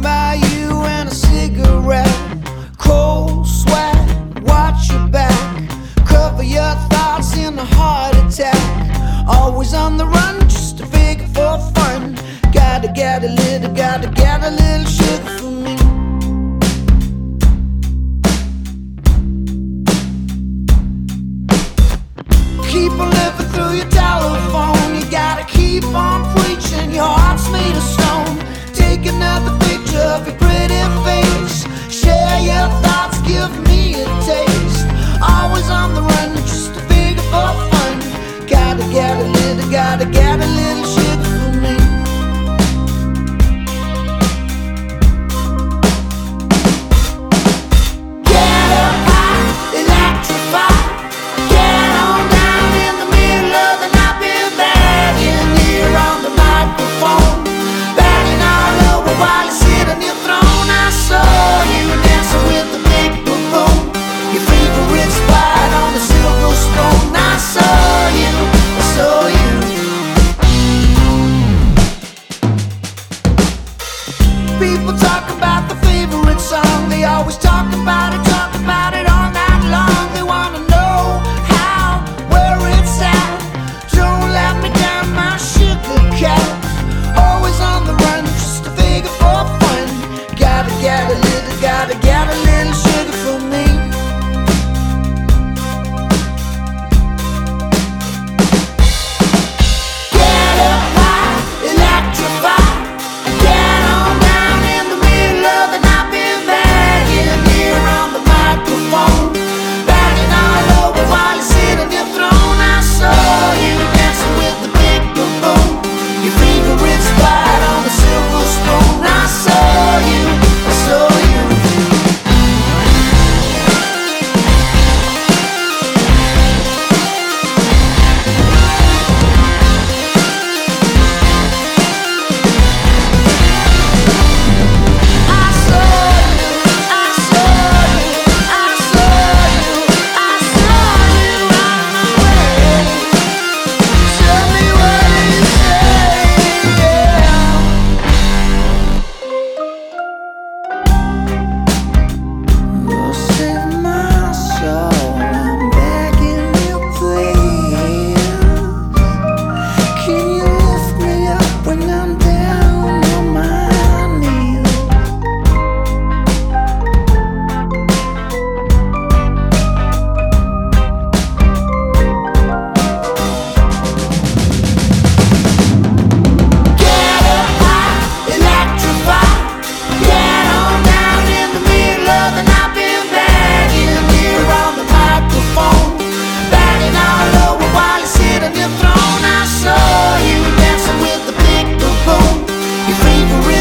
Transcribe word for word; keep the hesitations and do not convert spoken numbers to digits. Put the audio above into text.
by you and a cigarette. Cold sweat, watch your back. Cover your thoughts in a heart attack. Always on the run, just a figure for fun. Gotta get a little, gotta get a little sugar for me. Keep on living through your telephone. You gotta keep on preaching. Your heart's made of stone. Take another picture of your pretty face. Share your thoughts, give me a taste. Always on the run, just a figure for fun. Gotta get a little, gotta get a little sugar for me. Get up high, electrify. Get on down in the middle of the night. Been begging here on the microphone, begging all over while you sit on your throne. I saw you dancing with the big boom, your favorite spot on the silver stone. I saw you, I saw you. People talk about the favorite song. They always talk about it, talk about it all night long. They wanna know how, where it's at. Don't let me down, my sugar cat. Always on the run, just a figure for fun. Gotta get a little, gotta get a little sugar for me. Get up high, electrify. Get on down in the middle of the night. Been begging here on the microphone, begging all over while you sit on your throne. I saw you dancing with the big boom boom, your favorite spot on the silver stone. I saw you, I saw you. I saw you, I saw you, I saw you, I saw you on my way. Tell me what you say, yeah. Oh, save my soul, I'm begging you please. Can you lift me up when I'm down on my knees? Get up high, electrify. Get on down in the middle of the night. Been begging here on the microphone, begging all over while you sit on your throne. I saw you dancing with the big boom boom, your favorite